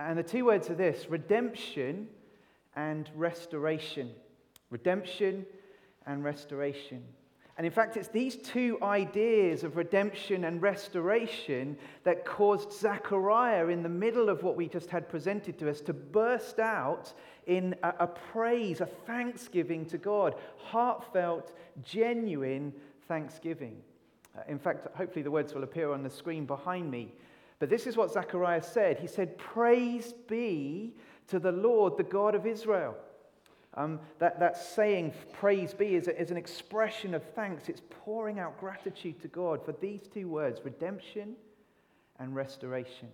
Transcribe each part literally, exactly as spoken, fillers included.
And the two words are this: redemption and restoration. Redemption and restoration. And in fact, it's these two ideas of redemption and restoration that caused Zechariah, in the middle of what we just had presented to us, to burst out in a, a praise, a thanksgiving to God. Heartfelt, genuine thanksgiving. Uh, in fact, hopefully the words will appear on the screen behind me. But this is what Zechariah said. He said, "Praise be to the Lord, the God of Israel." Um, that, that saying, praise be, is, a, is an expression of thanks. It's pouring out gratitude to God for these two words, redemption and restoration.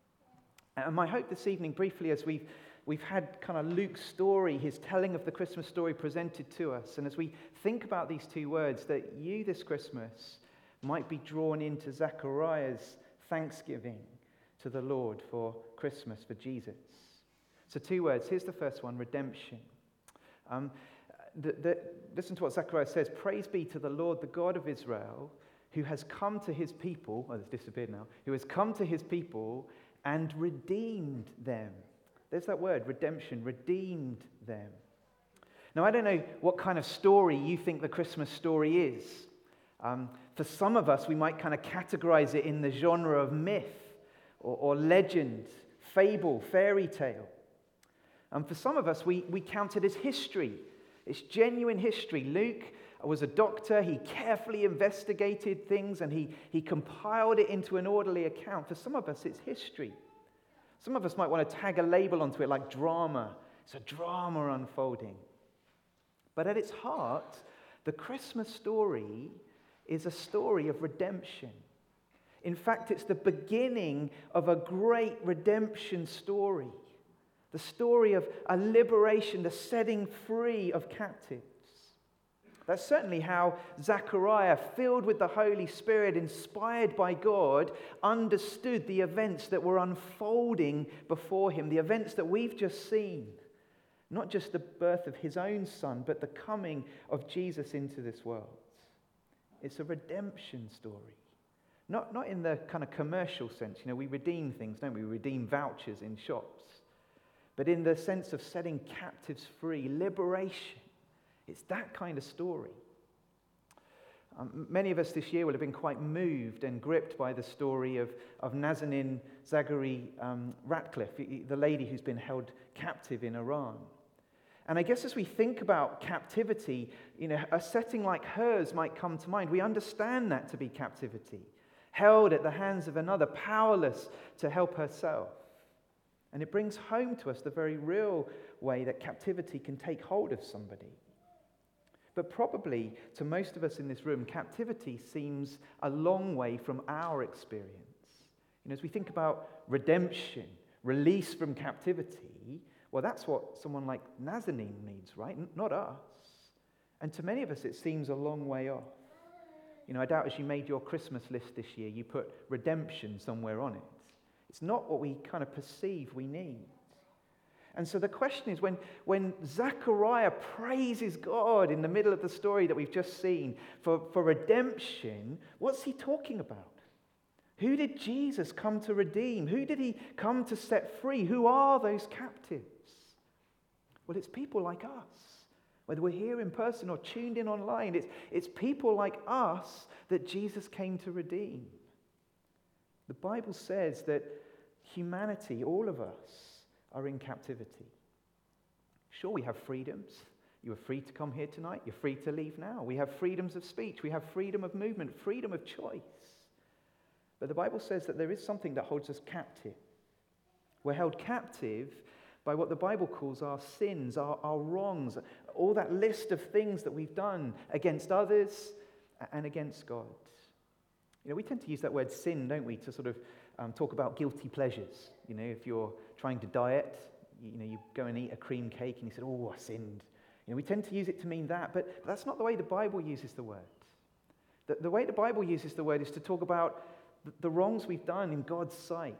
And my hope this evening, briefly, as we've, we've had kind of Luke's story, his telling of the Christmas story presented to us, and as we think about these two words, that you this Christmas might be drawn into Zechariah's thanksgiving to the Lord for Christmas, for Jesus. So two words. Here's the first one, redemption. Um, the, the, listen to what Zechariah says. "Praise be to the Lord, the God of Israel, who has come to his people," oh, it's disappeared now, "who has come to his people and redeemed them." There's that word, redemption, redeemed them. Now, I don't know what kind of story you think the Christmas story is. Um, for some of us, we might kind of categorize it in the genre of myth or, or legend, fable, fairy tale. And for some of us, we, we count it as history. It's genuine history. Luke was a doctor. He carefully investigated things and he, he compiled it into an orderly account. For some of us, it's history. Some of us might want to tag a label onto it like drama. It's a drama unfolding. But at its heart, the Christmas story is a story of redemption. In fact, it's the beginning of a great redemption story. The story of a liberation, the setting free of captives. That's certainly how Zechariah, filled with the Holy Spirit, inspired by God, understood the events that were unfolding before him, the events that we've just seen. Not just the birth of his own son, but the coming of Jesus into this world. It's a redemption story. Not, not in the kind of commercial sense. You know, we redeem things, don't we? We redeem vouchers in shops. But in the sense of setting captives free, liberation. It's that kind of story. Um, many of us this year will have been quite moved and gripped by the story of, of Nazanin Zaghari um, Ratcliffe, the lady who's been held captive in Iran. And I guess as we think about captivity, you know, a setting like hers might come to mind. We understand that to be captivity. Held at the hands of another, powerless to help herself. And it brings home to us the very real way that captivity can take hold of somebody. But probably, to most of us in this room, captivity seems a long way from our experience. You know, as we think about redemption, release from captivity, well, that's what someone like Nazanin needs, right? Not us. And to many of us, it seems a long way off. You know, I doubt as you made your Christmas list this year, you put redemption somewhere on it. It's not what we kind of perceive we need. And so the question is, when, when Zechariah praises God in the middle of the story that we've just seen for, for redemption, what's he talking about? Who did Jesus come to redeem? Who did he come to set free? Who are those captives? Well, it's people like us. Whether we're here in person or tuned in online, it's, it's people like us that Jesus came to redeem. The Bible says that humanity, all of us, are in captivity. Sure, we have freedoms. You are free to come here tonight. You're free to leave now. We have freedoms of speech. We have freedom of movement, freedom of choice. But the Bible says that there is something that holds us captive. We're held captive by what the Bible calls our sins, our, our wrongs, all that list of things that we've done against others and against God. You know, we tend to use that word sin, don't we, to sort of um, talk about guilty pleasures. You know, if you're trying to diet, you know, you go and eat a cream cake and you say, oh, I sinned. You know, we tend to use it to mean that, but, but that's not the way the Bible uses the word. The, the way the Bible uses the word is to talk about the, the wrongs we've done in God's sight.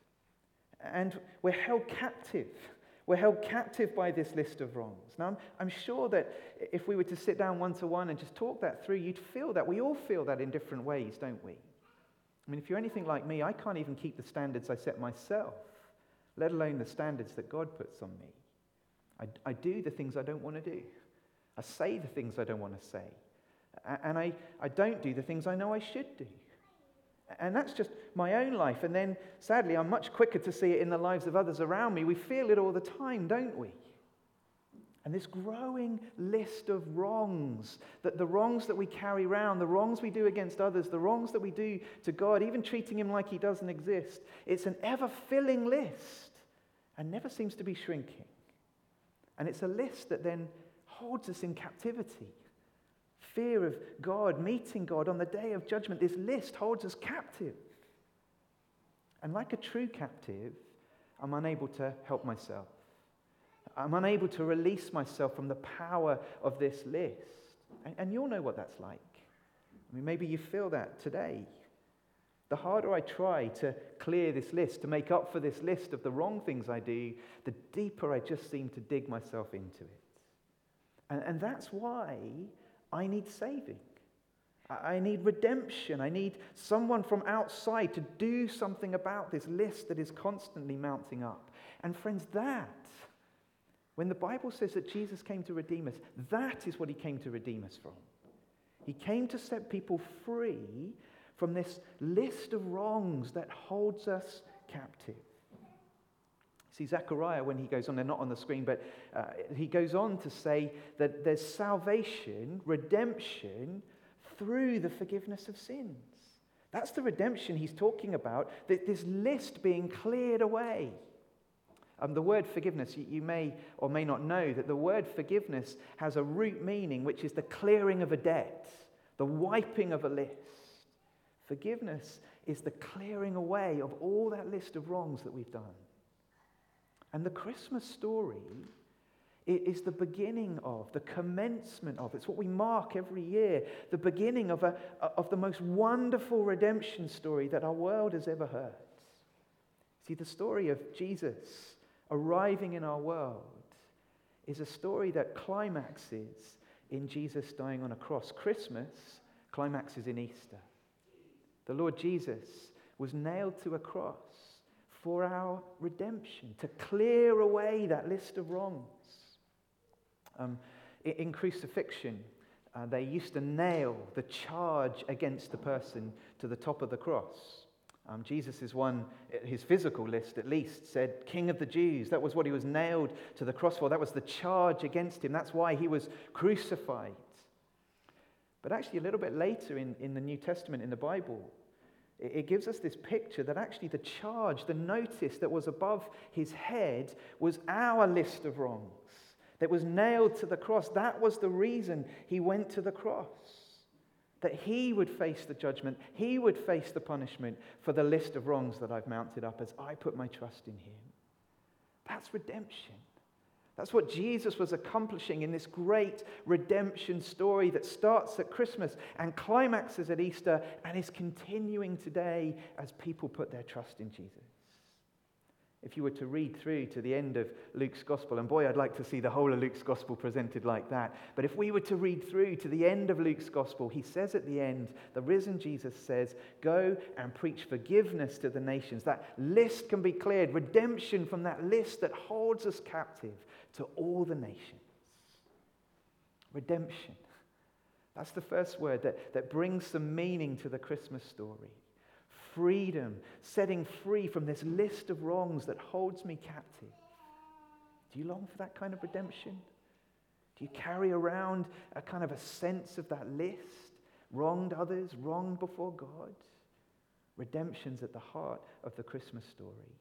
And we're held captive. We're held captive by this list of wrongs. Now, I'm, I'm sure that if we were to sit down one-to-one and just talk that through, you'd feel that. We all feel that in different ways, don't we? I mean, if you're anything like me, I can't even keep the standards I set myself. let alone the standards that God puts on me. I, I do the things I don't want to do. I say the things I don't want to say. And I, I don't do the things I know I should do. And that's just my own life. And then, sadly, I'm much quicker to see it in the lives of others around me. We feel it all the time, don't we? And this growing list of wrongs, that the wrongs that we carry around, the wrongs we do against others, the wrongs that we do to God, even treating him like he doesn't exist, it's an ever-filling list and never seems to be shrinking. And it's a list that then holds us in captivity. Fear of God, meeting God on the day of judgment, this list holds us captive. And like a true captive, I'm unable to help myself. I'm unable to release myself from the power of this list. And, and you'll know what that's like. I mean, maybe you feel that today. The harder I try to clear this list, to make up for this list of the wrong things I do, the deeper I just seem to dig myself into it. And, and that's why I need saving. I need redemption. I need someone from outside to do something about this list that is constantly mounting up. And friends, that, when the Bible says that Jesus came to redeem us, that is what he came to redeem us from. He came to set people free from this list of wrongs that holds us captive. See, Zechariah, when he goes on, they're not on the screen, but uh, he goes on to say that there's salvation, redemption, through the forgiveness of sins. That's the redemption he's talking about, that this list being cleared away. Um, the word forgiveness, you, you may or may not know that the word forgiveness has a root meaning, which is the clearing of a debt, the wiping of a list. Forgiveness is the clearing away of all that list of wrongs that we've done. And the Christmas story is the beginning of, the commencement of, it's what we mark every year, the beginning of, a, of the most wonderful redemption story that our world has ever heard. See, the story of Jesus arriving in our world is a story that climaxes in Jesus dying on a cross. Christmas climaxes in Easter. The Lord Jesus was nailed to a cross for our redemption, to clear away that list of wrongs. Um, in, in crucifixion, uh, they used to nail the charge against the person to the top of the cross. Um, Jesus is one, his physical list at least, said, King of the Jews. That was what he was nailed to the cross for. That was the charge against him. That's why he was crucified. But actually, a little bit later in, in the New Testament, in the Bible, it, it gives us this picture that actually the charge, the notice that was above his head was our list of wrongs that was nailed to the cross. That was the reason he went to the cross. That he would face the judgment, he would face the punishment for the list of wrongs that I've mounted up as I put my trust in him. That's redemption. That's what Jesus was accomplishing in this great redemption story that starts at Christmas and climaxes at Easter and is continuing today as people put their trust in Jesus. If you were to read through to the end of Luke's Gospel, and boy, I'd like to see the whole of Luke's Gospel presented like that, but if we were to read through to the end of Luke's Gospel, he says at the end, the risen Jesus says, go and preach forgiveness to the nations. That list can be cleared, redemption from that list that holds us captive to all the nations. Redemption. That's the first word that, that brings some meaning to the Christmas story. Freedom, setting free from this list of wrongs that holds me captive. Do you long for that kind of redemption? Do you carry around a kind of a sense of that list? Wronged others, wronged before God? Redemption's at the heart of the Christmas story.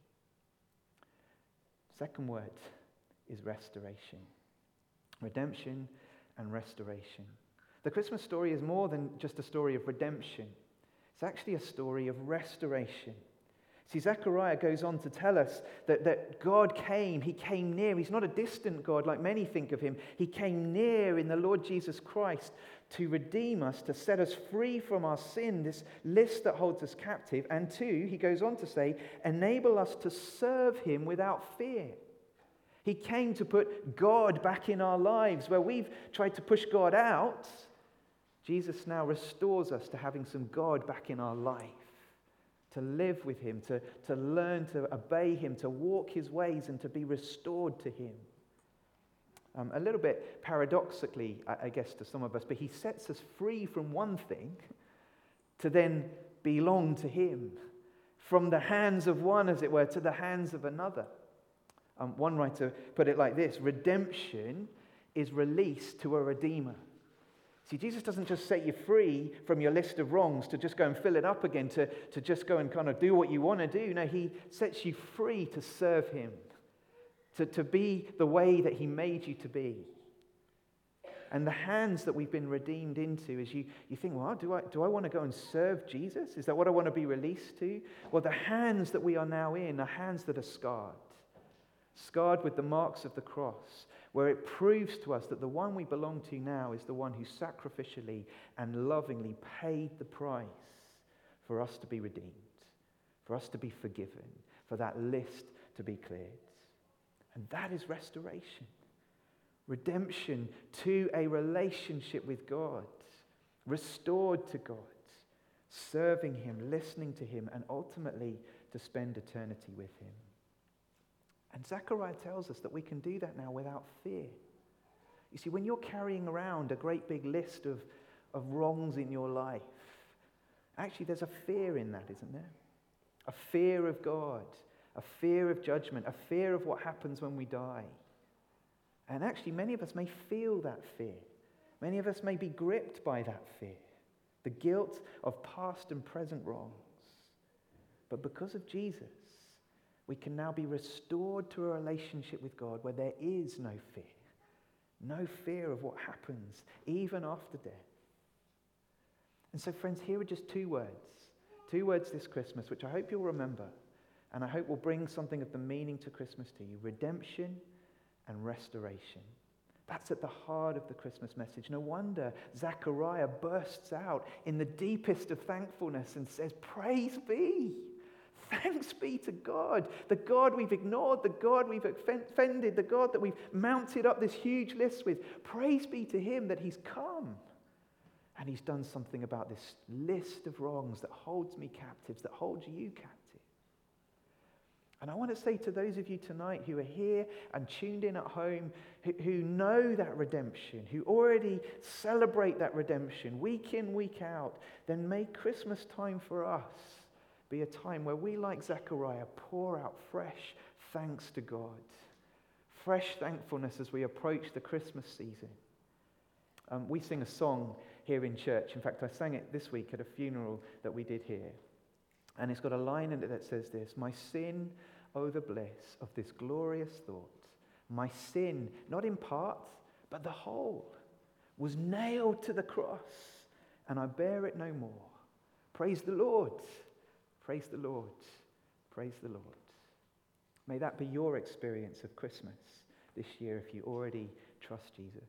Second word is restoration. Redemption and restoration. The Christmas story is more than just a story of redemption. It's actually a story of restoration. See, Zechariah goes on to tell us that, that God came, he came near. He's not a distant God like many think of him. He came near in the Lord Jesus Christ to redeem us, to set us free from our sin, this list that holds us captive. And two, he goes on to say, enable us to serve him without fear. He came to put God back in our lives. Where we've tried to push God out, Jesus now restores us to having some God back in our life, to live with him, to, to learn to obey him, to walk his ways, and to be restored to him. Um, a little bit paradoxically, I, I guess, to some of us, but he sets us free from one thing to then belong to him. From the hands of one, as it were, to the hands of another. Um, one writer put it like this: redemption is release to a redeemer. See, Jesus doesn't just set you free from your list of wrongs to just go and fill it up again, to, to just go and kind of do what you want to do. No, he sets you free to serve him, to, to be the way that he made you to be. And the hands that we've been redeemed into is you, you think, well, do I, do I want to go and serve Jesus? Is that what I want to be released to? Well, the hands that we are now in are hands that are scarred. Scarred with the marks of the cross, where it proves to us that the one we belong to now is the one who sacrificially and lovingly paid the price for us to be redeemed, for us to be forgiven, for that list to be cleared. And that is restoration. Redemption to a relationship with God, restored to God, serving him, listening to him, and ultimately to spend eternity with him. And Zechariah tells us that we can do that now without fear. You see, when you're carrying around a great big list of, of wrongs in your life, actually there's a fear in that, isn't there? A fear of God, a fear of judgment, a fear of what happens when we die. And actually many of us may feel that fear. Many of us may be gripped by that fear, the guilt of past and present wrongs. But because of Jesus, we can now be restored to a relationship with God where there is no fear. No fear of what happens, even after death. And so, friends, here are just two words. Two words this Christmas, which I hope you'll remember. And I hope will bring something of the meaning to Christmas to you. Redemption and restoration. That's at the heart of the Christmas message. No wonder Zechariah bursts out in the deepest of thankfulness and says, praise be. Thanks be to God, the God we've ignored, the God we've offended, the God that we've mounted up this huge list with. Praise be to him that he's come and he's done something about this list of wrongs that holds me captive, that holds you captive. And I want to say to those of you tonight who are here and tuned in at home, who, who know that redemption, who already celebrate that redemption week in, week out, then make Christmas time for us be a time where we, like Zechariah, pour out fresh thanks to God. Fresh thankfulness as we approach the Christmas season. Um, we sing a song here in church. In fact, I sang it this week at a funeral that we did here. And it's got a line in it that says this: my sin, oh the bliss of this glorious thought. My sin, not in part, but the whole, was nailed to the cross, and I bear it no more. Praise the Lord. Praise the Lord. Praise the Lord. May that be your experience of Christmas this year if you already trust Jesus.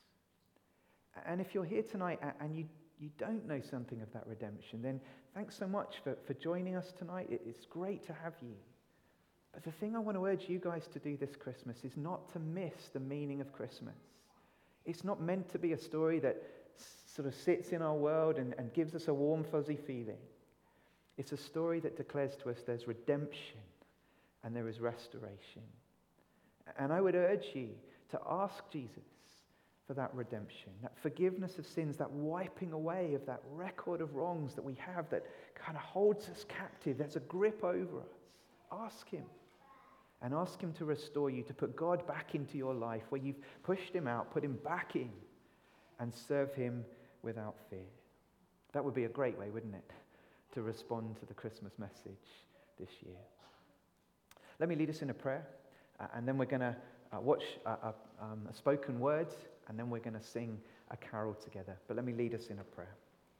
And if you're here tonight and you, you don't know something of that redemption, then thanks so much for, for joining us tonight. It's great to have you. But the thing I want to urge you guys to do this Christmas is not to miss the meaning of Christmas. It's not meant to be a story that sort of sits in our world and, and gives us a warm, fuzzy feeling. It's a story that declares to us there's redemption and there is restoration. And I would urge you to ask Jesus for that redemption, that forgiveness of sins, that wiping away of that record of wrongs that we have that kind of holds us captive. There's a grip over us. Ask him. And ask him to restore you, to put God back into your life where you've pushed him out, put him back in, and serve him without fear. That would be a great way, wouldn't it, to respond to the Christmas message this year. Let me lead us in a prayer, uh, and then we're going to uh, watch a, a, um, a spoken word, and then we're going to sing a carol together. But let me lead us in a prayer.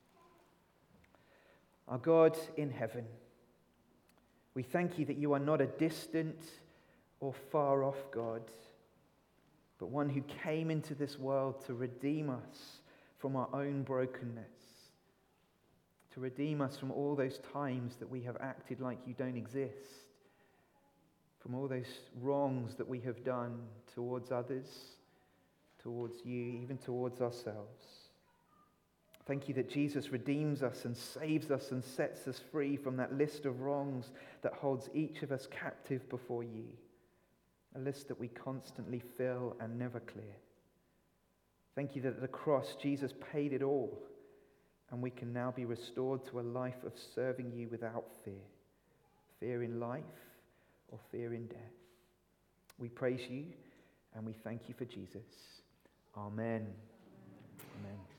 Our God in heaven, we thank you that you are not a distant or far off God, but one who came into this world to redeem us from our own brokenness, to redeem us from all those times that we have acted like you don't exist, from all those wrongs that we have done towards others, towards you, even towards ourselves. Thank you that Jesus redeems us and saves us and sets us free from that list of wrongs that holds each of us captive before you. A list that we constantly fill and never clear. Thank you that at the cross, Jesus paid it all, and we can now be restored to a life of serving you without fear. Fear in life or fear in death. We praise you and we thank you for Jesus. Amen. Amen.